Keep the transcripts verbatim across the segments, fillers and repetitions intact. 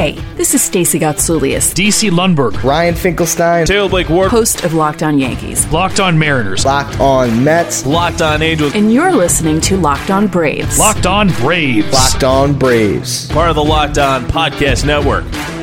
Hey, this is Stacey Gotsoulias, D C Lundberg, Ryan Finkelstein, Taylor Blake Ward, host of Locked On Yankees, Locked On Mariners, Locked On Mets, Locked On Angels, and you're listening to Locked On Braves. Locked On Braves, Locked On Braves, part of the Locked On Podcast Network.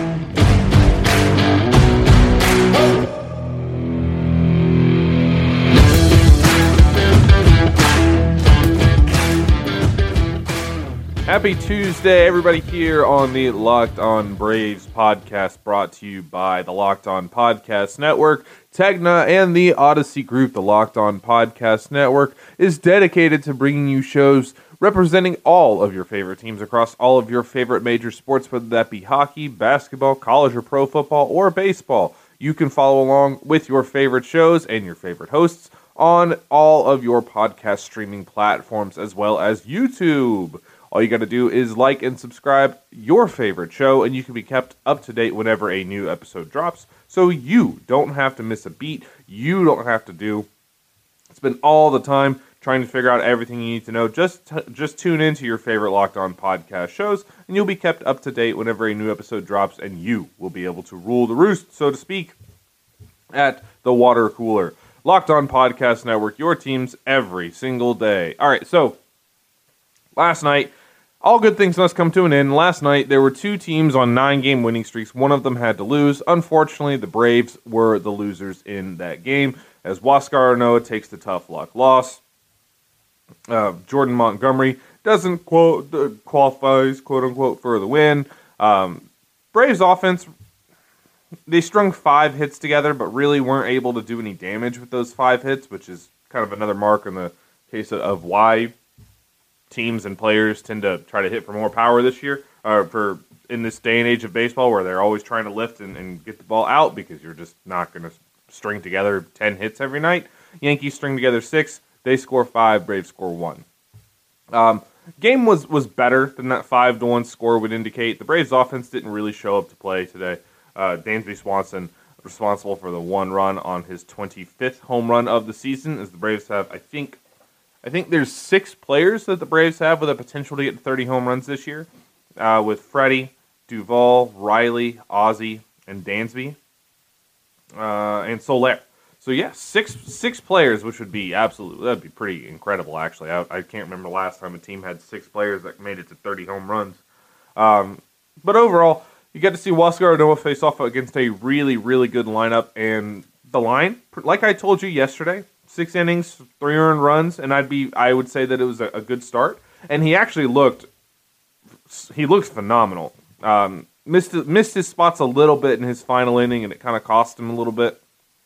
Happy Tuesday, everybody, here on the Locked On Braves podcast, brought to you by the Locked On Podcast Network. Tegna and the Odyssey Group, the Locked On Podcast Network, is dedicated to bringing you shows representing all of your favorite teams across all of your favorite major sports, whether that be hockey, basketball, college or pro football, or baseball. You can follow along with your favorite shows and your favorite hosts on all of your podcast streaming platforms, as well as YouTube. All you got to do is like and subscribe your favorite show, and you can be kept up to date whenever a new episode drops, so you don't have to miss a beat. You don't have to do spend all the time trying to figure out everything you need to know. Just t- just tune into your favorite Locked On podcast shows, and you'll be kept up to date whenever a new episode drops, and you will be able to rule the roost, so to speak, at the water cooler. Locked On Podcast Network, your teams every single day. All right, so last night, all good things must come to an end. Last night, there were two teams on nine-game winning streaks. One of them had to lose. Unfortunately, the Braves were the losers in that game, as Huascar Ynoa takes the tough luck loss. Uh, Jordan Montgomery doesn't quote uh, qualifies, quote-unquote, for the win. Um, Braves offense, they strung five hits together, but really weren't able to do any damage with those five hits, which is kind of another mark in the case of, of why teams and players tend to try to hit for more power this year, or for in this day and age of baseball where they're always trying to lift and, and get the ball out because you're just not going to string together ten hits every night. Yankees string together six, they score five, Braves score one. Um, game was, was better than that five to one score would indicate. The Braves offense didn't really show up to play today. Uh, Dansby Swanson responsible for the one run on his twenty-fifth home run of the season, as the Braves have, I think, I think there's six players that the Braves have with a potential to get thirty home runs this year, uh, with Freddie, Duvall, Riley, Ozzie, and Dansby, uh, and Soler. So yeah, six six players, which would be absolutely, that'd be pretty incredible. Actually, I, I can't remember the last time a team had six players that made it to thirty home runs. Um, but overall, you get to see Huascar Ynoa face off against a really, really good lineup, and the line, like I told you yesterday. Six innings, three earned runs, and I'd be I would say that it was a, a good start. And he actually looked he looked phenomenal. Um, missed missed his spots a little bit in his final inning, and it kind of cost him a little bit.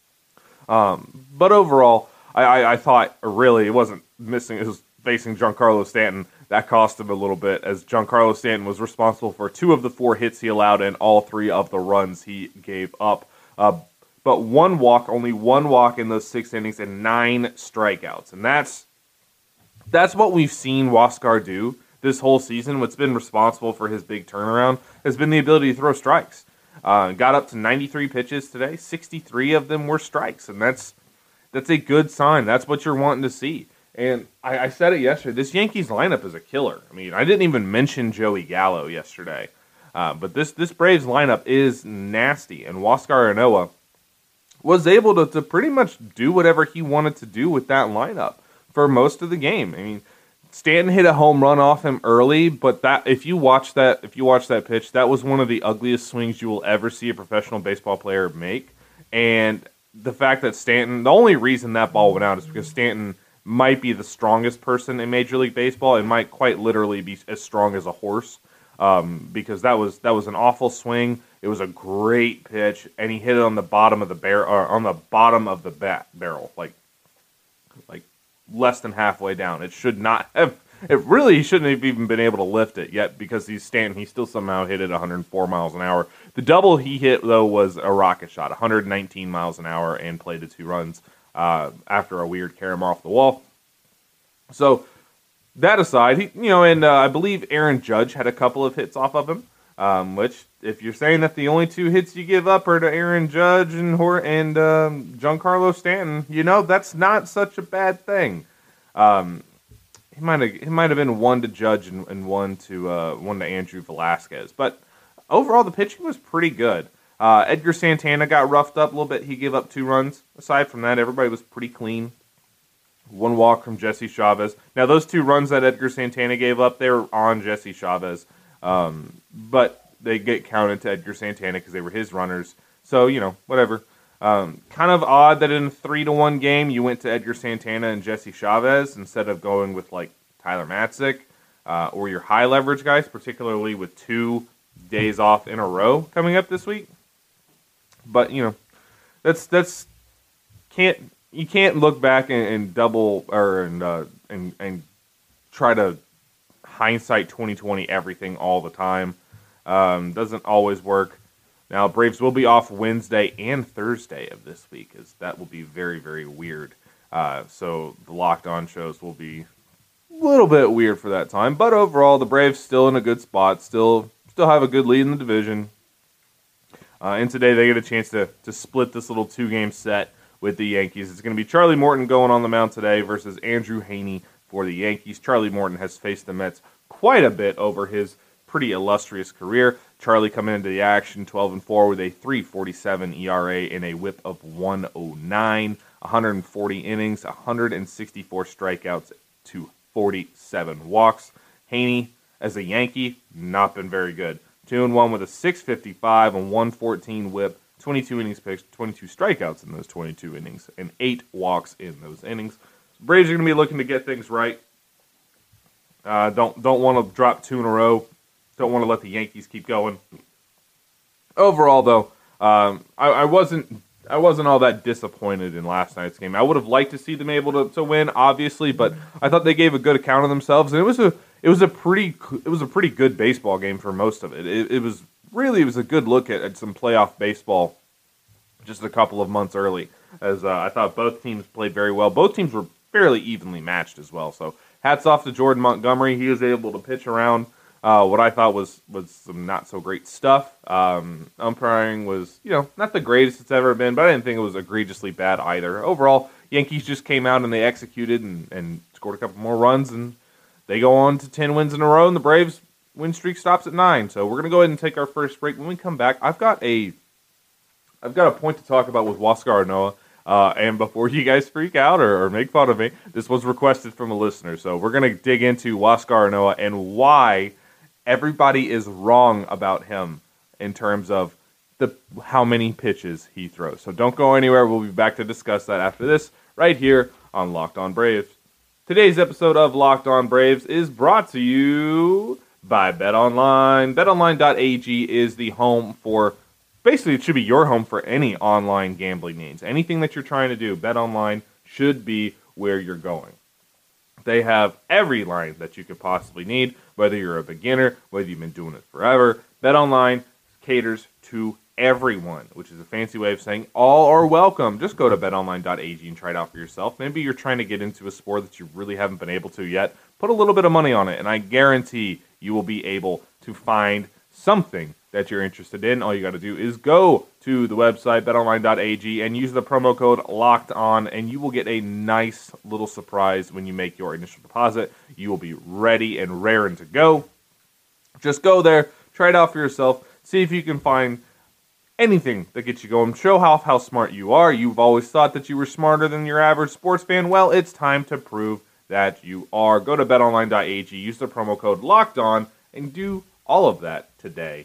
Um, but overall, I, I, I thought really it wasn't missing. It was facing Giancarlo Stanton that cost him a little bit, as Giancarlo Stanton was responsible for two of the four hits he allowed and all three of the runs he gave up. Uh, But one walk, only one walk in those six innings, and nine strikeouts. And that's that's what we've seen Huascar do this whole season. What's been responsible for his big turnaround has been the ability to throw strikes. Uh, got up to ninety-three pitches today. sixty-three of them were strikes, and that's that's a good sign. That's what you're wanting to see. And I, I said it yesterday. This Yankees lineup is a killer. I mean, I didn't even mention Joey Gallo yesterday. Uh, but this, this Braves lineup is nasty, and Huascar Ynoa was able to, to pretty much do whatever he wanted to do with that lineup for most of the game. I mean, Stanton hit a home run off him early, but that if you watch that if you watch that pitch, that was one of the ugliest swings you will ever see a professional baseball player make. And the fact that Stanton, the only reason that ball went out is because Stanton might be the strongest person in Major League Baseball and might quite literally be as strong as a horse. Um, because that was that was an awful swing. It was a great pitch, and he hit it on the bottom of the bar- or on the bottom of the bat barrel, like like less than halfway down. It should not have. It really he shouldn't have even been able to lift it yet, because he's Stanton. He still somehow hit it one hundred four miles an hour. The double he hit though was a rocket shot, one hundred nineteen miles an hour, and played to two runs uh, after a weird carom off the wall. So that aside, he, you know, and uh, I believe Aaron Judge had a couple of hits off of him. Um, which, if you're saying that the only two hits you give up are to Aaron Judge and Hor- and um, Giancarlo Stanton, you know, that's not such a bad thing. Um, he might have he might have been one to Judge and, and one to uh, one to Andrew Velasquez, but overall, the pitching was pretty good. Uh, Edgar Santana got roughed up a little bit. He gave up two runs. Aside from that, everybody was pretty clean. One walk from Jesse Chavez. Now, those two runs that Edgar Santana gave up, they were on Jesse Chavez. Um, but they get counted to Edgar Santana because they were his runners. So, you know, whatever. Um, kind of odd that in a three to one game, you went to Edgar Santana and Jesse Chavez instead of going with, like, Tyler Matzik uh, or your high leverage guys, particularly with two days off in a row coming up this week. But, you know, that's that's can't you can't look back and, and double or and, uh, and and try to hindsight twenty twenty everything all the time. Um, doesn't always work. Now, Braves will be off Wednesday and Thursday of this week, as that will be very, very weird. Uh, so the Locked On shows will be a little bit weird for that time. But overall, the Braves still in a good spot, still still have a good lead in the division. Uh, and today they get a chance to to split this little two-game set with the Yankees. It's going to be Charlie Morton going on the mound today versus Andrew Heaney for the Yankees. Charlie Morton has faced the Mets quite a bit over his pretty illustrious career. Charlie coming into the action twelve and four with a three forty-seven E R A and a whip of one oh nine, one hundred forty innings, one hundred sixty-four strikeouts to forty-seven walks. Heaney, as a Yankee, not been very good. two and one with a six fifty-five and one fourteen whip, twenty-two innings pitched, twenty-two strikeouts in those twenty-two innings, and eight walks in those innings. Braves are going to be looking to get things right. Uh, don't don't want to drop two in a row. Don't want to let the Yankees keep going. Overall, though, um, I, I wasn't I wasn't all that disappointed in last night's game. I would have liked to see them able to, to win, obviously, but I thought they gave a good account of themselves, and it was a it was a pretty it was a pretty good baseball game for most of it. It, it was really it was a good look at, at some playoff baseball, just a couple of months early. As uh, I thought both teams played very well. Both teams were fairly evenly matched as well. So hats off to Jordan Montgomery. He was able to pitch around. Uh, what I thought was was some not so great stuff. Um, umpiring was, you know, not the greatest it's ever been, but I didn't think it was egregiously bad either. Overall, Yankees just came out and they executed and, and scored a couple more runs, and they go on to ten wins in a row, and the Braves win streak stops at nine. So we're gonna go ahead and take our first break. When we come back, I've got a I've got a point to talk about with Huascar Ynoa. Uh, and before you guys freak out or, or make fun of me, this was requested from a listener. So we're gonna dig into Huascar Ynoa and why everybody is wrong about him in terms of the how many pitches he throws. So don't go anywhere. We'll be back to discuss that after this, right here on Locked On Braves. Today's episode of Locked On Braves is brought to you by BetOnline. bet online dot a g is the home for, basically it should be your home for any online gambling needs. Anything that you're trying to do, BetOnline should be where you're going. They have every line that you could possibly need, whether you're a beginner, whether you've been doing it forever. BetOnline caters to everyone, which is a fancy way of saying all are welcome. Just go to bet online dot a g and try it out for yourself. Maybe you're trying to get into a sport that you really haven't been able to yet. Put a little bit of money on it, and I guarantee you will be able to find something that you're interested in. All you got to do is go to the website bet online dot a g and use the promo code LOCKEDON, and you will get a nice little surprise when you make your initial deposit. You will be ready and raring to go. Just go there, try it out for yourself, see if you can find anything that gets you going. Show how, how smart you are. You've always thought that you were smarter than your average sports fan. Well, it's time to prove that you are. Go to bet online dot a g, use the promo code LOCKEDON, and do all of that today.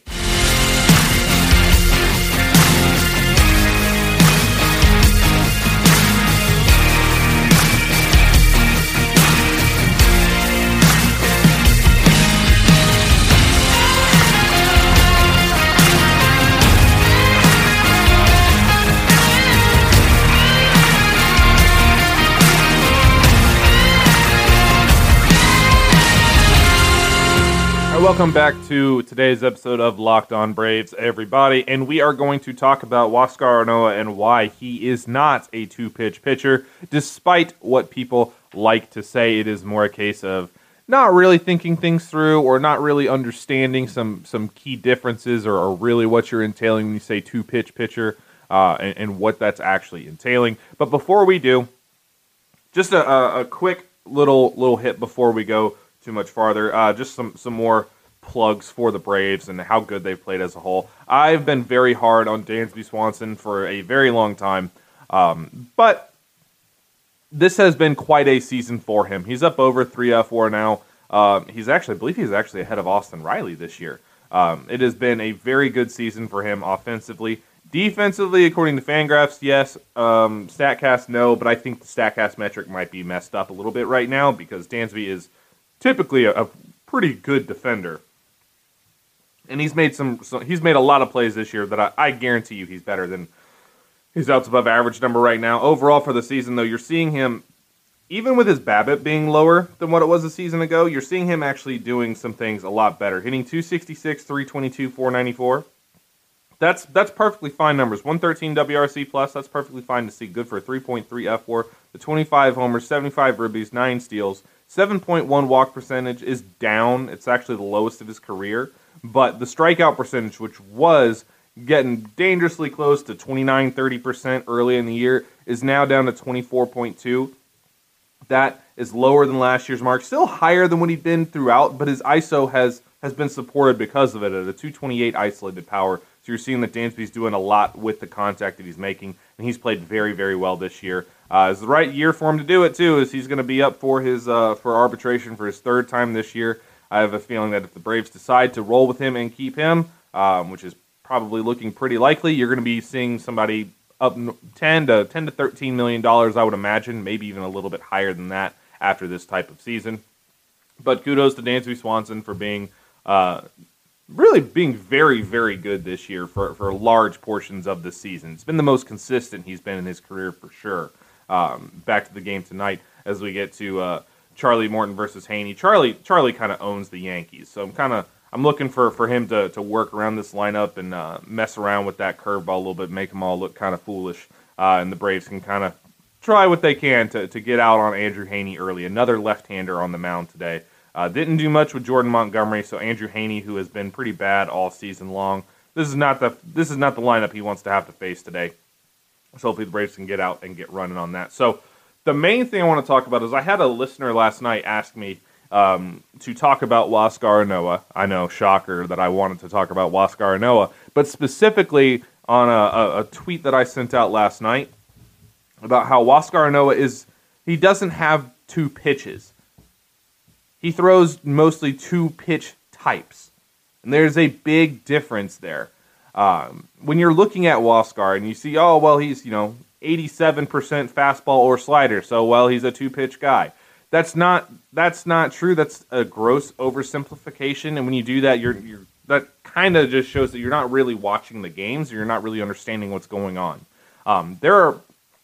Welcome back to today's episode of Locked On Braves, everybody, and we are going to talk about Huascar Ynoa and why he is not a two-pitch pitcher, despite what people like to say. It is more a case of not really thinking things through or not really understanding some, some key differences or, or really what you're entailing when you say two-pitch pitcher uh, and, and what that's actually entailing. But before we do, just a, a, a quick little little hit before we go too much farther, uh, just some, some more plugs for the Braves and how good they've played as a whole. I've been very hard on Dansby Swanson for a very long time, um, but this has been quite a season for him. He's up over three F four now. Um, he's actually, I believe he's actually ahead of Austin Riley this year. Um, it has been a very good season for him offensively. Defensively, according to Fangraphs, yes. Um, StatCast, no. But I think the StatCast metric might be messed up a little bit right now because Dansby is typically a, a pretty good defender, and he's made some. So he's made a lot of plays this year that I, I guarantee you he's better than his outs above average number right now. Overall for the season, though, you're seeing him, even with his BABIP being lower than what it was a season ago, you're seeing him actually doing some things a lot better. Hitting two sixty-six, three twenty-two, four ninety-four. That's that's perfectly fine numbers. one thirteen W R C plus, that's perfectly fine to see. Good for a three point three F four. The twenty-five homers, seventy-five ribbies, nine steals. seven point one walk percentage is down. It's actually the lowest of his career. But the strikeout percentage, which was getting dangerously close to twenty-nine, thirty percent early in the year, is now down to twenty-four point two. That is lower than last year's mark. Still higher than what he'd been throughout, but his I S O has, has been supported because of it at a two twenty-eight isolated power. So you're seeing that Dansby's doing a lot with the contact that he's making, and he's played very, very well this year. Uh, it's the right year for him to do it, too, as he's going to be up for his uh, for arbitration for his third time this year. I have a feeling that if the Braves decide to roll with him and keep him, um, which is probably looking pretty likely, you're going to be seeing somebody up ten to thirteen million dollars, I would imagine, maybe even a little bit higher than that after this type of season. But kudos to Dansby Swanson for being uh, really being very, very good this year for, for large portions of the season. It's been the most consistent he's been in his career for sure. Um, back to the game tonight as we get to uh, Charlie Morton versus Haney. Charlie Charlie kind of owns the Yankees, so I'm kind of I'm looking for, for him to, to work around this lineup and uh, mess around with that curveball a little bit, make them all look kind of foolish, uh, and the Braves can kind of try what they can to, to get out on Andrew Haney early. Another left-hander on the mound today. Uh, didn't do much with Jordan Montgomery, so Andrew Haney, who has been pretty bad all season long, this is not the this is not the lineup he wants to have to face today. So hopefully the Braves can get out and get running on that. So the main thing I want to talk about is I had a listener last night ask me um, to talk about Huascar Ynoa. I know, shocker that I wanted to talk about Huascar Ynoa, but specifically on a, a, a tweet that I sent out last night about how Huascar Ynoa is, he doesn't have two pitches. He throws mostly two pitch types, and there's a big difference there. Um, when you're looking at Huascar and you see, oh, well, he's, you know, eighty-seven percent fastball or slider, so, well, he's a two-pitch guy. That's not that's not true. That's a gross oversimplification, and when you do that, you're you're that kind of just shows that you're not really watching the games, or you're not really understanding what's going on. Um, there are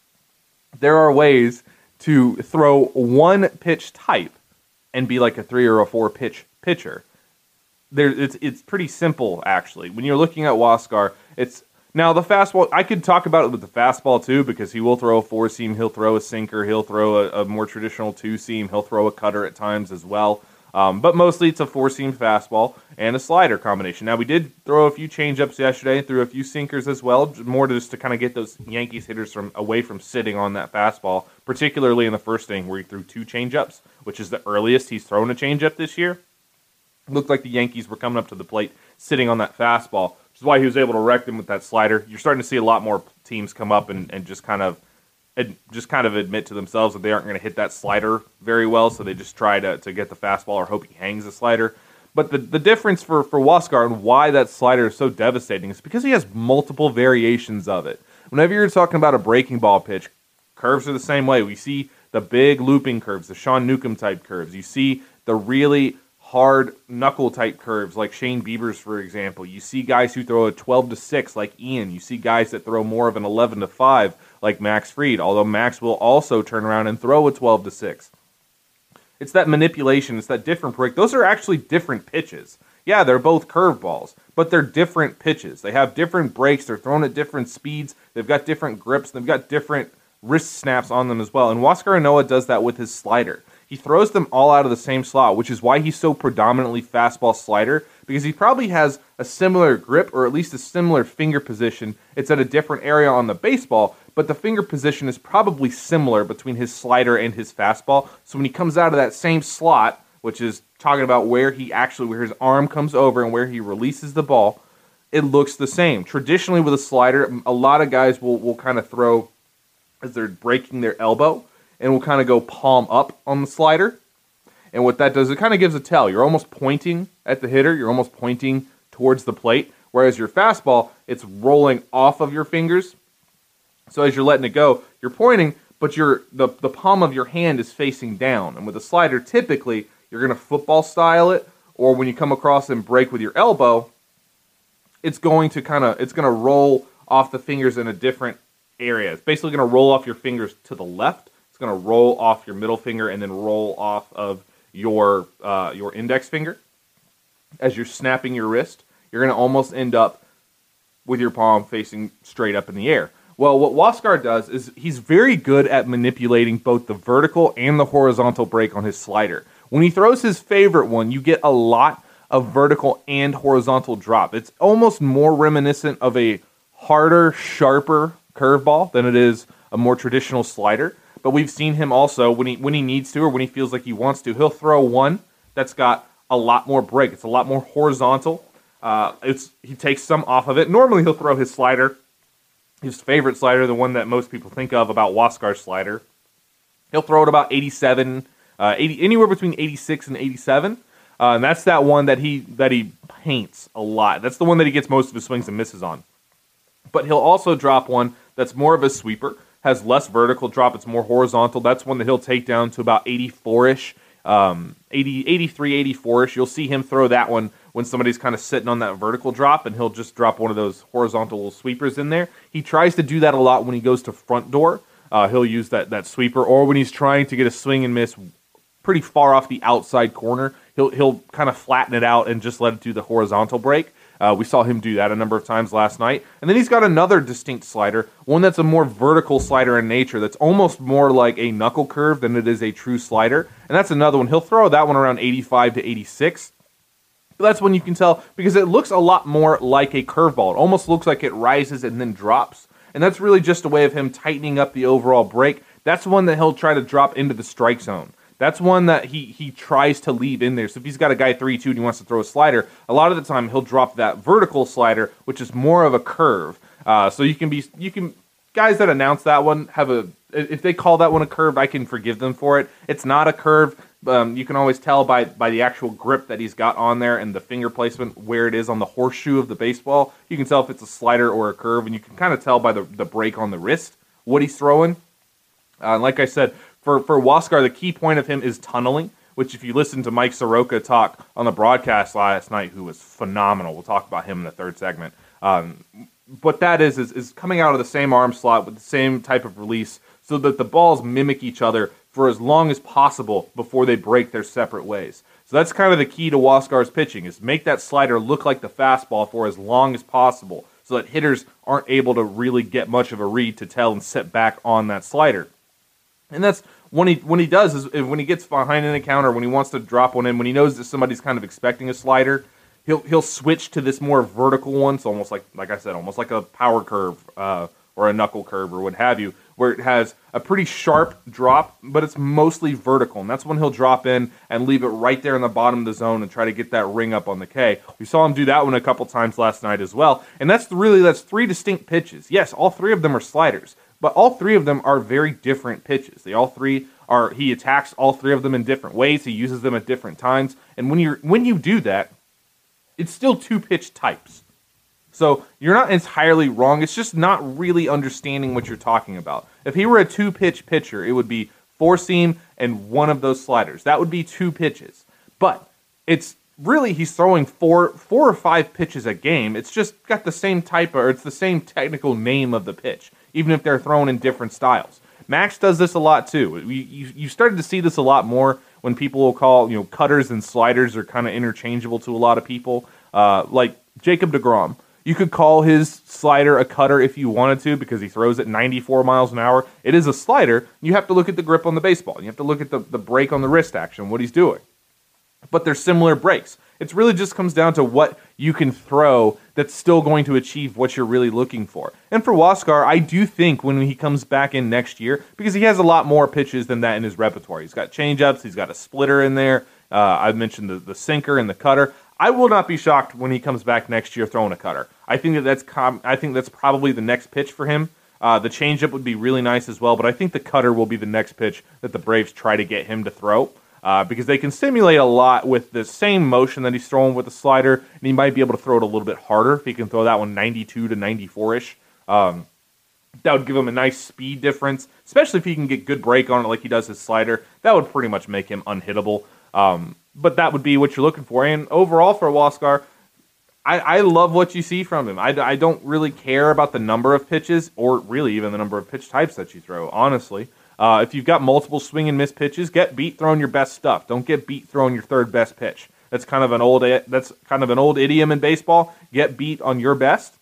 there are ways to throw one pitch type and be like a three or a four pitch pitcher. There, it's it's pretty simple actually. When you're looking at Huascar, it's now the fastball. I could talk about it with the fastball too, because he will throw a four seam, he'll throw a sinker, he'll throw a, a more traditional two seam, he'll throw a cutter at times as well. Um, but mostly it's a four seam fastball and a slider combination. Now we did throw a few changeups yesterday, threw a few sinkers as well, more just to kind of get those Yankees hitters from away from sitting on that fastball, particularly in the first inning where he threw two changeups, which is the earliest he's thrown a changeup this year. Looked like the Yankees were coming up to the plate sitting on that fastball, which is why he was able to wreck them with that slider. You're starting to see a lot more teams come up and, and just kind of and just kind of admit to themselves that they aren't going to hit that slider very well, so they just try to, to get the fastball or hope he hangs the slider. But the, the difference for, for Huascar and why that slider is so devastating is because he has multiple variations of it. Whenever you're talking about a breaking ball pitch, curves are the same way. We see the big looping curves, the Sean Newcomb type curves. You see the really hard knuckle type curves like Shane Bieber's, for example. You see guys who throw a twelve to six like Ian. You see guys that throw more of an eleven to five like Max Fried, although Max will also turn around and throw a twelve to six. It's that manipulation, it's that different break. Those are actually different pitches. Yeah, they're both curveballs, but they're different pitches. They have different breaks, they're thrown at different speeds, they've got different grips, they've got different wrist snaps on them as well. And Huascar Ynoa does that with his slider. He throws them all out of the same slot, which is why he's so predominantly fastball slider, because he probably has a similar grip or at least a similar finger position. It's at a different area on the baseball, but the finger position is probably similar between his slider and his fastball. So when he comes out of that same slot, which is talking about where he actually, where his arm comes over and where he releases the ball, it looks the same. Traditionally with a slider, a lot of guys will, will kind of throw as they're breaking their elbow and will kind of go palm up on the slider. And what that does, it kind of gives a tell. You're almost pointing at the hitter. You're almost pointing towards the plate. Whereas your fastball, it's rolling off of your fingers. So as you're letting it go, you're pointing, but your the, the palm of your hand is facing down. And with a slider, typically, you're going to football style it, or when you come across and break with your elbow, it's going to kind of, it's going to roll off the fingers in a different area. It's basically going to roll off your fingers to the left. It's going to roll off your middle finger and then roll off of your uh, your index finger. As you're snapping your wrist, you're going to almost end up with your palm facing straight up in the air. Well, what Huascar does is he's very good at manipulating both the vertical and the horizontal break on his slider. When he throws his favorite one, you get a lot of vertical and horizontal drop. It's almost more reminiscent of a harder, sharper curveball than it is a more traditional slider. But we've seen him also, when he when he needs to or when he feels like he wants to, he'll throw one that's got a lot more break. It's a lot more horizontal. Uh, it's he takes some off of it. Normally he'll throw his slider, his favorite slider, the one that most people think of about Huascar's slider. He'll throw it about eighty-seven, uh, eighty, anywhere between eighty-six and eighty-seven. Uh, and that's that one that he that he paints a lot. That's the one that he gets most of his swings and misses on. But he'll also drop one that's more of a sweeper, has less vertical drop, it's more horizontal. That's one that he'll take down to about eighty-four-ish, um, eighty, eighty-three, eighty-four-ish. You'll see him throw that one when somebody's kind of sitting on that vertical drop, and he'll just drop one of those horizontal sweepers in there. He tries to do that a lot when he goes to front door. Uh, he'll use that, that sweeper, or when he's trying to get a swing and miss pretty far off the outside corner, he'll he'll kind of flatten it out and just let it do the horizontal break. Uh, we saw him do that a number of times last night. And then he's got another distinct slider, one that's a more vertical slider in nature, that's almost more like a knuckle curve than it is a true slider. And that's another one. He'll throw that one around eighty-five to eighty-six. But that's when you can tell, because it looks a lot more like a curveball. It almost looks like it rises and then drops. And that's really just a way of him tightening up the overall break. That's one that he'll try to drop into the strike zone. That's one that he he tries to leave in there. So if he's got a guy three two and he wants to throw a slider, a lot of the time he'll drop that vertical slider, which is more of a curve. Uh, so you can be you can guys that announce that one have a if they call that one a curve, I can forgive them for it. It's not a curve. Um, you can always tell by by the actual grip that he's got on there and the finger placement where it is on the horseshoe of the baseball. You can tell if it's a slider or a curve, and you can kind of tell by the the break on the wrist what he's throwing. Uh, like I said. For for Huascar, the key point of him is tunneling, which if you listen to Mike Soroka talk on the broadcast last night, who was phenomenal. We'll talk about him in the third segment. Um, what that is, is, is coming out of the same arm slot with the same type of release so that the balls mimic each other for as long as possible before they break their separate ways. So that's kind of the key to Huascar's pitching, is make that slider look like the fastball for as long as possible so that hitters aren't able to really get much of a read to tell and sit back on that slider. And that's when he when he does is when he gets behind an encounter, when he wants to drop one in, when he knows that somebody's kind of expecting a slider, he'll he'll switch to this more vertical one. So almost like like I said, almost like a power curve uh, or a knuckle curve or what have you, where it has a pretty sharp drop, but it's mostly vertical. And that's when he'll drop in and leave it right there in the bottom of the zone and try to get that ring up on the K. We saw him do that one a couple times last night as well. And that's really that's three distinct pitches. Yes, all three of them are sliders. But all three of them are very different pitches. They all three are. He attacks all three of them in different ways. He uses them at different times. And when you when you do that, it's still two pitch types. So you're not entirely wrong. It's just not really understanding what you're talking about. If he were a two pitch pitcher, it would be four seam and one of those sliders. That would be two pitches. But it's really he's throwing four four or five pitches a game. It's just got the same type or it's the same technical name of the pitch, even if they're thrown in different styles. Max does this a lot too. You, you, you started to see this a lot more when people will call, you know, cutters and sliders are kind of interchangeable to a lot of people. Uh, like Jacob deGrom. You could call his slider a cutter if you wanted to because he throws it ninety-four miles an hour. It is a slider. You have to look at the grip on the baseball. You have to look at the, the break on the wrist action, what he's doing. But they're similar breaks. It really just comes down to what you can throw that's still going to achieve what you're really looking for. And for Huascar, I do think when he comes back in next year, because he has a lot more pitches than that in his repertoire. He's got changeups, he's got a splitter in there, Uh, I mentioned the, the sinker and the cutter. I will not be shocked when he comes back next year throwing a cutter. I think that that's com- I think that's probably the next pitch for him. Uh, the changeup would be really nice as well, but I think the cutter will be the next pitch that the Braves try to get him to throw uh, because they can simulate a lot with the same motion that he's throwing with the slider, and he might be able to throw it a little bit harder if he can throw that one ninety-two to ninety-four-ish. Um, that would give him a nice speed difference, especially if he can get good break on it like he does his slider. That would pretty much make him unhittable. Um, but that would be what you're looking for. And overall for Huascar, I, I love what you see from him. I, I don't really care about the number of pitches or really even the number of pitch types that you throw, honestly. Uh, if you've got multiple swing and miss pitches, get beat throwing your best stuff. Don't get beat throwing your third best pitch. That's kind of an old that's kind of an old idiom in baseball. Get beat on your best.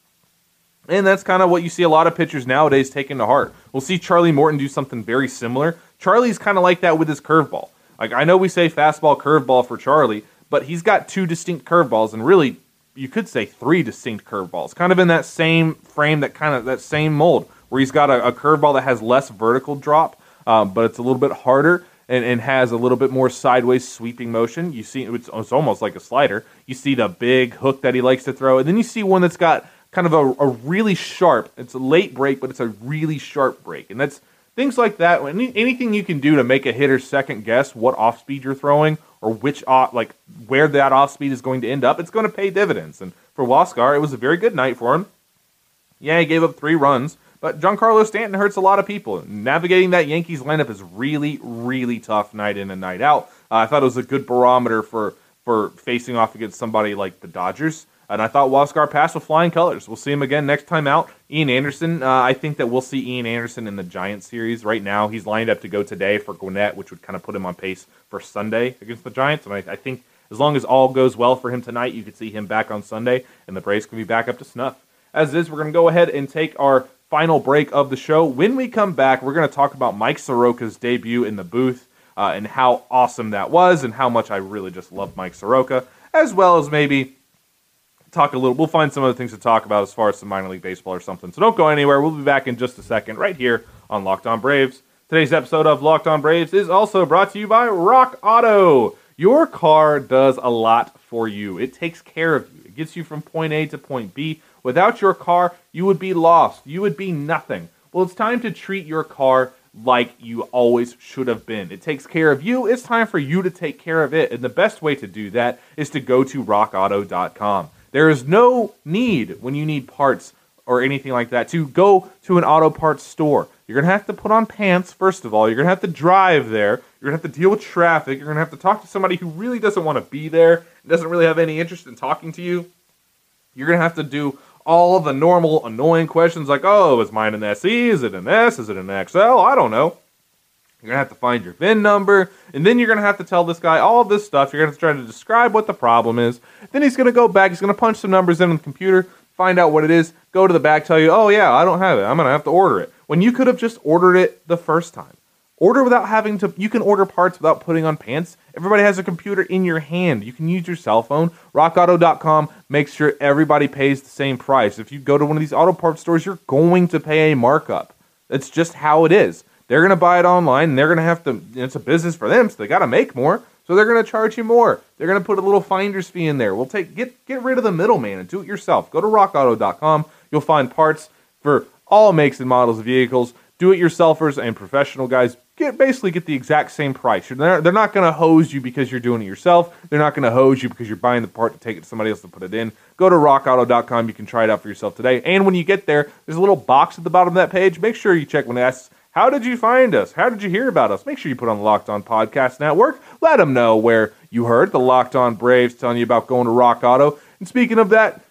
And that's kind of what you see a lot of pitchers nowadays taking to heart. We'll see Charlie Morton do something very similar. Charlie's kind of like that with his curveball. Like, I know we say fastball, curveball for Charlie, but he's got two distinct curveballs, and really, you could say three distinct curveballs, kind of in that same frame, that kind of that same mold, where he's got a, a curveball that has less vertical drop, um, but it's a little bit harder and, and has a little bit more sideways sweeping motion. You see, it's, it's almost like a slider. You see the big hook that he likes to throw, and then you see one that's got kind of a, a really sharp, it's a late break, but it's a really sharp break, and that's things like that. Any, anything you can do to make a hitter second guess what off speed you're throwing or which off, like where that off speed is going to end up, it's going to pay dividends. And for Huascar, it was a very good night for him. Yeah, he gave up three runs, but Giancarlo Stanton hurts a lot of people. Navigating that Yankees lineup is really, really tough night in and night out. Uh, I thought it was a good barometer for for facing off against somebody like the Dodgers. And I thought Huascar passed with flying colors. We'll see him again next time out. Ian Anderson, uh, I think that we'll see Ian Anderson in the Giants series. Right now, he's lined up to go today for Gwinnett, which would kind of put him on pace for Sunday against the Giants. And I, I think as long as all goes well for him tonight, you could see him back on Sunday, and the Braves can be back up to snuff. As it is, we're going to go ahead and take our final break of the show. When we come back, we're going to talk about Mike Soroka's debut in the booth uh, and how awesome that was and how much I really just love Mike Soroka, as well as maybe talk a little, we'll find some other things to talk about as far as some minor league baseball or something. So don't go anywhere. We'll be back in just a second right here on Locked On Braves. Today's episode of Locked On Braves is also brought to you by Rock Auto. Your car does a lot for you. It takes care of you. It gets you from point A to point B. Without your car, you would be lost. You would be nothing. Well, it's time to treat your car like you always should have been. It takes care of you. It's time for you to take care of it. And the best way to do that is to go to rock auto dot com. There is no need when you need parts or anything like that to go to an auto parts store. You're going to have to put on pants, first of all. You're going to have to drive there. You're going to have to deal with traffic. You're going to have to talk to somebody who really doesn't want to be there and doesn't really have any interest in talking to you. You're going to have to do all of the normal annoying questions like, oh, is mine an S E? Is it an S? Is it an X L? I don't know. You're going to have to find your V I N number, and then you're going to have to tell this guy all this stuff. You're going to try to describe what the problem is. Then he's going to go back. He's going to punch some numbers in on the computer, find out what it is, go to the back, tell you, oh, yeah, I don't have it. I'm going to have to order it. When you could have just ordered it the first time. Order without having to, you can order parts without putting on pants. Everybody has a computer in your hand. You can use your cell phone. rock auto dot com makes sure everybody pays the same price. If you go to one of these auto parts stores, you're going to pay a markup. That's just how it is. They're going to buy it online, and they're going to have to, it's a business for them, so they got to make more, so they're going to charge you more. They're going to put a little finder's fee in there. We'll take get get rid of the middleman and do it yourself. Go to rock auto dot com. You'll find parts for all makes and models of vehicles. Do-it-yourselfers and professional guys get basically get the exact same price. They're, they're not going to hose you because you're doing it yourself. They're not going to hose you because you're buying the part to take it to somebody else to put it in. Go to rock auto dot com. You can try it out for yourself today. And when you get there, there's a little box at the bottom of that page. Make sure you check when it asks, how did you find us? How did you hear about us? Make sure you put on the Locked On Podcast Network. Let them know where you heard the Locked On Braves telling you about going to Rock Auto. And speaking of that,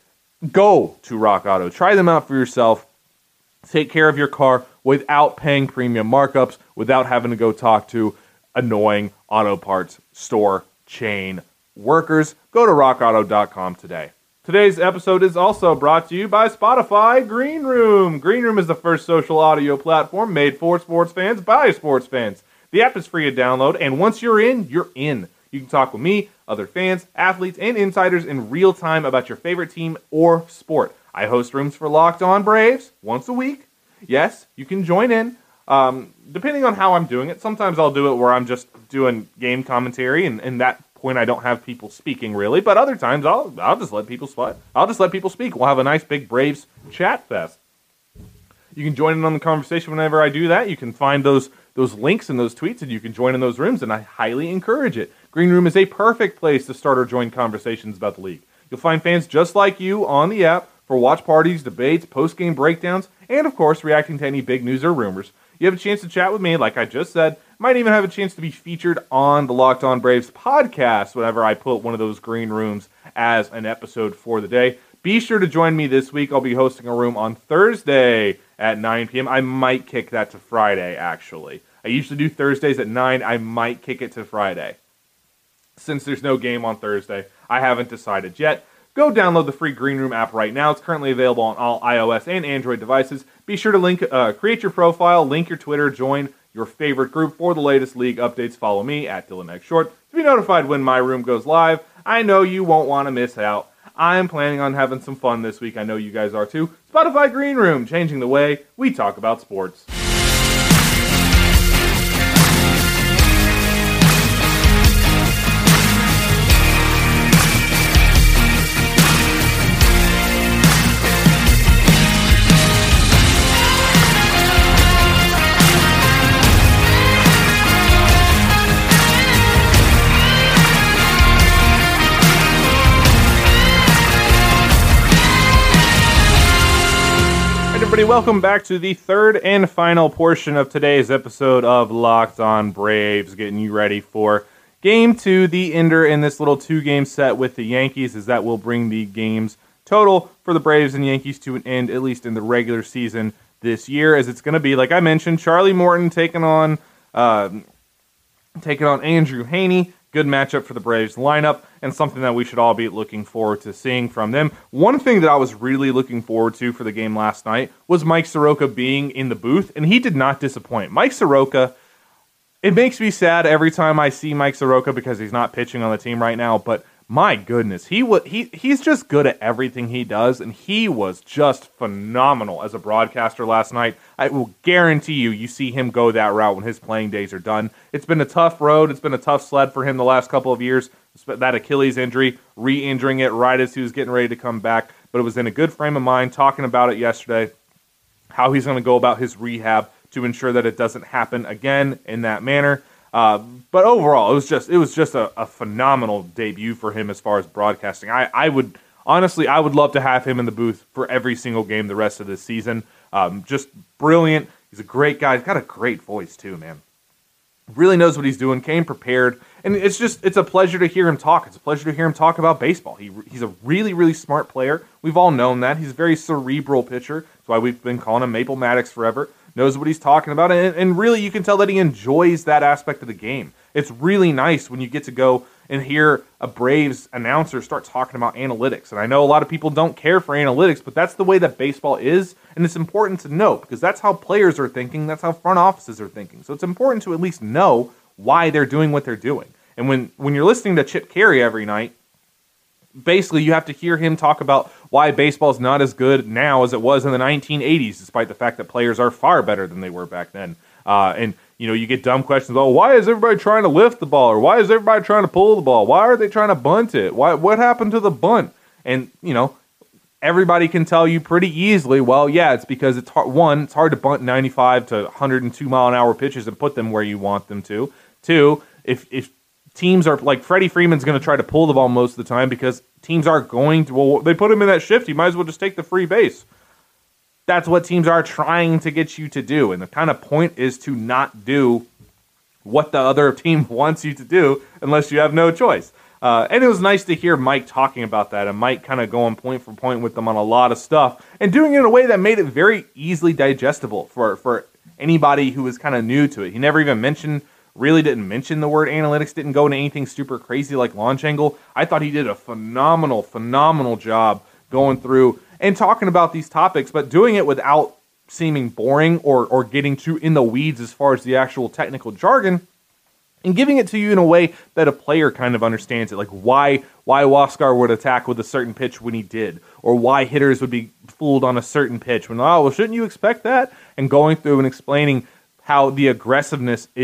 go to Rock Auto. Try them out for yourself. Take care of your car without paying premium markups, without having to go talk to annoying auto parts store chain workers. Go to rock auto dot com today. Today's episode is also brought to you by Spotify Green Room. Green Room is the first social audio platform made for sports fans by sports fans. The app is free to download, and once you're in, you're in. You can talk with me, other fans, athletes, and insiders in real time about your favorite team or sport. I host rooms for Locked On Braves once a week. Yes, you can join in. Um, depending on how I'm doing it, sometimes I'll do it where I'm just doing game commentary, and, and that point I don't have people speaking really, but other times I'll I'll just let people speak. I'll just let people speak. We'll have a nice big Braves chat fest. You can join in on the conversation whenever I do that. You can find those those links and those tweets, and you can join in those rooms, and I highly encourage it. Green Room is a perfect place to start or join conversations about the league. You'll find fans just like you on the app for watch parties, debates, post-game breakdowns, and of course, reacting to any big news or rumors. You have a chance to chat with me, like I just said. Might even have a chance to be featured on the Locked On Braves podcast whenever I put one of those green rooms as an episode for the day. Be sure to join me this week. I'll be hosting a room on Thursday at nine p.m. I might kick that to Friday, actually. I usually do Thursdays at nine. I might kick it to Friday. Since there's no game on Thursday, I haven't decided yet. Go download the free Green Room app right now. It's currently available on all iOS and Android devices. Be sure to link, uh, create your profile, link your Twitter, join your favorite group for the latest league updates. Follow me at Dylan X Short to be notified when my room goes live. I know you won't want to miss out. I'm planning on having some fun this week. I know you guys are too. Spotify Green Room, changing the way we talk about sports. Everybody, welcome back to the third and final portion of today's episode of Locked On Braves, getting you ready for Game two, the ender in this little two-game set with the Yankees, as that will bring the games total for the Braves and Yankees to an end, at least in the regular season this year, as it's going to be, like I mentioned, Charlie Morton taking on uh, taking on Andrew Heaney. Good matchup for the Braves lineup, and something that we should all be looking forward to seeing from them. One thing that I was really looking forward to for the game last night was Mike Soroka being in the booth, and he did not disappoint. Mike Soroka, it makes me sad every time I see Mike Soroka because he's not pitching on the team right now, but my goodness, he w- he he's just good at everything he does, and he was just phenomenal as a broadcaster last night. I will guarantee you, you see him go that route when his playing days are done. It's been a tough road. It's been a tough sled for him the last couple of years. That Achilles injury, re-injuring it right as he was getting ready to come back, but it was in a good frame of mind, talking about it yesterday, how he's going to go about his rehab to ensure that it doesn't happen again in that manner. Uh, but overall, it was just it was just a, a phenomenal debut for him as far as broadcasting. I, I would honestly, I would love to have him in the booth for every single game the rest of this season. Um, just brilliant. He's a great guy. He's got a great voice too, man. Really knows what he's doing. Came prepared, and it's just it's a pleasure to hear him talk. It's a pleasure to hear him talk about baseball. He he's a really really smart player. We've all known that. He's a very cerebral pitcher. That's why we've been calling him Maple Maddox forever. Knows what he's talking about, and, and really you can tell that he enjoys that aspect of the game. It's really nice when you get to go and hear a Braves announcer start talking about analytics. And I know a lot of people don't care for analytics, but that's the way that baseball is, and it's important to note because that's how players are thinking, that's how front offices are thinking. So it's important to at least know why they're doing what they're doing. And when, when you're listening to Chip Caray every night, basically you have to hear him talk about why baseball is not as good now as it was in the nineteen eighties, despite the fact that players are far better than they were back then. Uh, and, you know, you get dumb questions, oh, why is everybody trying to lift the ball? Or why is everybody trying to pull the ball? Why are they trying to bunt it? Why? What happened to the bunt? And, you know, everybody can tell you pretty easily, well, yeah, it's because it's hard. One, it's hard to bunt ninety-five to one hundred two mile an hour pitches and put them where you want them to. Two, if if teams are like Freddie Freeman's going to try to pull the ball most of the time because teams aren't going to, well, they put him in that shift. You might as well just take the free base. That's what teams are trying to get you to do. And the kind of point is to not do what the other team wants you to do unless you have no choice. Uh, and it was nice to hear Mike talking about that and Mike kind of going point for point with them on a lot of stuff and doing it in a way that made it very easily digestible for, for anybody who was kind of new to it. He never even mentioned Really didn't mention the word analytics, didn't go into anything super crazy like launch angle. I thought he did a phenomenal, phenomenal job going through and talking about these topics, but doing it without seeming boring or, or getting too in the weeds as far as the actual technical jargon, and giving it to you in a way that a player kind of understands it, like why why Huascar would attack with a certain pitch when he did, or why hitters would be fooled on a certain pitch when, oh, well, shouldn't you expect that? And going through and explaining how the aggressiveness is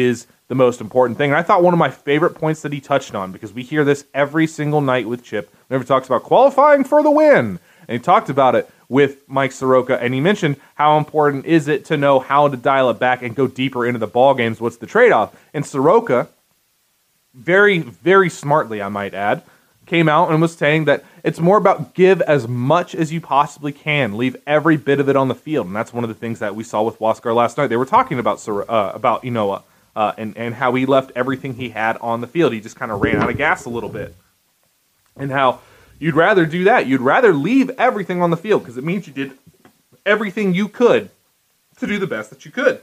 the most important thing. And I thought one of my favorite points that he touched on, because we hear this every single night with Chip, whenever he talks about qualifying for the win. And he talked about it with Mike Soroka, and he mentioned how important is it to know how to dial it back and go deeper into the ball games. What's the trade-off? And Soroka, very, very smartly, I might add, came out and was saying that it's more about give as much as you possibly can, leave every bit of it on the field, and that's one of the things that we saw with Huascar last night. They were talking about Sor- uh, about you know. Uh, Uh, and, and how he left everything he had on the field. He just kind of ran out of gas a little bit. And how you'd rather do that. You'd rather leave everything on the field because it means you did everything you could to do the best that you could.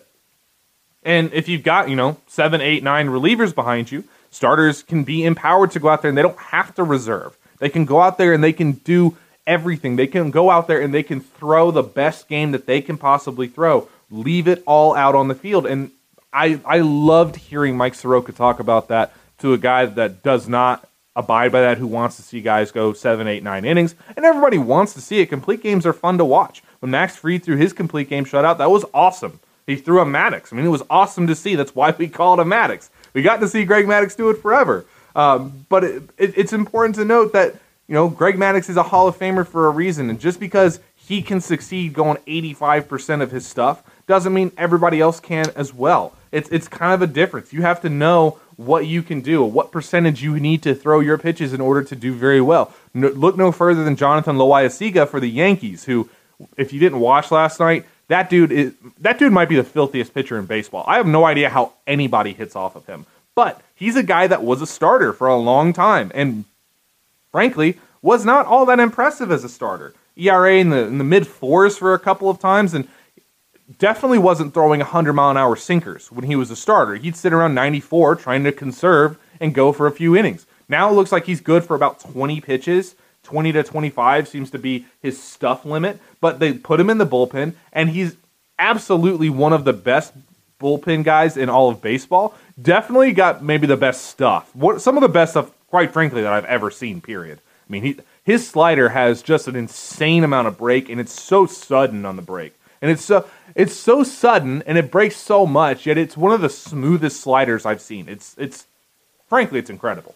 And if you've got, you know, seven, eight, nine relievers behind you, starters can be empowered to go out there and they don't have to reserve. They can go out there and they can do everything. They can go out there and they can throw the best game that they can possibly throw. Leave it all out on the field. And I, I loved hearing Mike Soroka talk about that to a guy that does not abide by that, who wants to see guys go seven, eight, nine innings, and everybody wants to see it. Complete games are fun to watch. When Max Fried threw his complete game shutout, that was awesome. He threw a Maddox. I mean, it was awesome to see. That's why we call it a Maddox. We got to see Greg Maddux do it forever. Um, but it, it, it's important to note that, you know, Greg Maddux is a Hall of Famer for a reason, and just because he can succeed going eighty-five percent of his stuff doesn't mean everybody else can as well. It's it's kind of a difference. You have to know what you can do, what percentage you need to throw your pitches in order to do very well. No, look no further than Jonathan Loaisiga for the Yankees, who, if you didn't watch last night, that dude is that dude might be the filthiest pitcher in baseball. I have no idea how anybody hits off of him, but he's a guy that was a starter for a long time, and frankly, was not all that impressive as a starter. E R A in the in the mid fours for a couple of times, and definitely wasn't throwing one hundred mile an hour sinkers when he was a starter. He'd sit around ninety-four trying to conserve and go for a few innings. Now it looks like he's good for about twenty pitches. twenty to twenty-five seems to be his stuff limit, but they put him in the bullpen, and he's absolutely one of the best bullpen guys in all of baseball. Definitely got maybe the best stuff. What, some of the best stuff, quite frankly, that I've ever seen, period. I mean, he, his slider has just an insane amount of break, and it's so sudden on the break. And it's so it's so sudden, and it breaks so much, yet it's one of the smoothest sliders I've seen. It's it's frankly, it's incredible.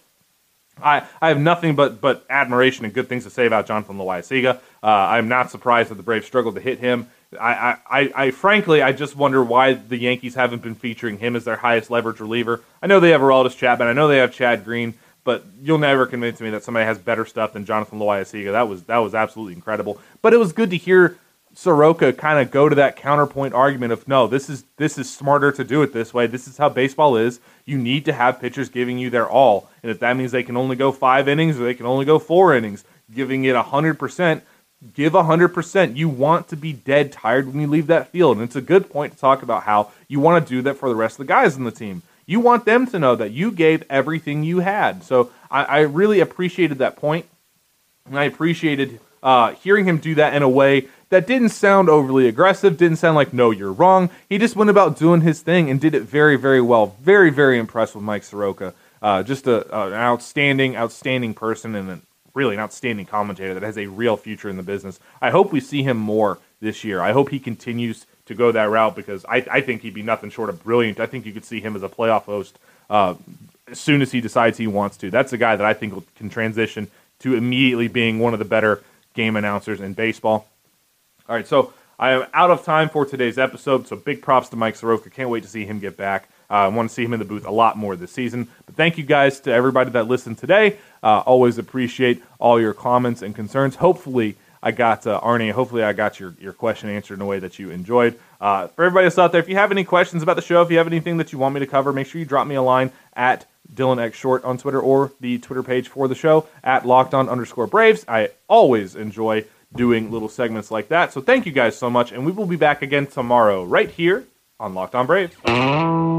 I, I have nothing but, but admiration and good things to say about Jonathan Loaisiga. Uh, I'm not surprised that the Braves struggled to hit him. I, I, I frankly, I just wonder why the Yankees haven't been featuring him as their highest leverage reliever. I know they have Aroldis Chapman. I know they have Chad Green, but you'll never convince me that somebody has better stuff than Jonathan Loaisiga. That was that was absolutely incredible. But it was good to hear Soroka kind of go to that counterpoint argument of, no, this is this is smarter to do it this way. This is how baseball is. You need to have pitchers giving you their all. And if that means they can only go five innings or they can only go four innings, giving it one hundred percent, give one hundred percent. You want to be dead tired when you leave that field. And it's a good point to talk about how you want to do that for the rest of the guys on the team. You want them to know that you gave everything you had. So I, I really appreciated that point, and I appreciated uh, hearing him do that in a way that didn't sound overly aggressive, didn't sound like, no, you're wrong. He just went about doing his thing and did it very, very well. Very, very impressed with Mike Soroka. Uh, just a, uh, an outstanding, outstanding person and a, really an outstanding commentator that has a real future in the business. I hope we see him more this year. I hope he continues to go that route because I, I think he'd be nothing short of brilliant. I think you could see him as a playoff host uh, as soon as he decides he wants to. That's a guy that I think can transition to immediately being one of the better game announcers in baseball. All right, so I am out of time for today's episode, so big props to Mike Soroka. Can't wait to see him get back. Uh, I want to see him in the booth a lot more this season. But thank you guys to everybody that listened today. Uh, always appreciate all your comments and concerns. Hopefully I got, uh, Arnie, hopefully I got your, your question answered in a way that you enjoyed. Uh, for everybody else out there, if you have any questions about the show, if you have anything that you want me to cover, make sure you drop me a line at Dylan X Short on Twitter or the Twitter page for the show at LockedOn underscore Braves. I always enjoy doing little segments like that. So thank you guys so much, and we will be back again tomorrow right here on Locked On Braves.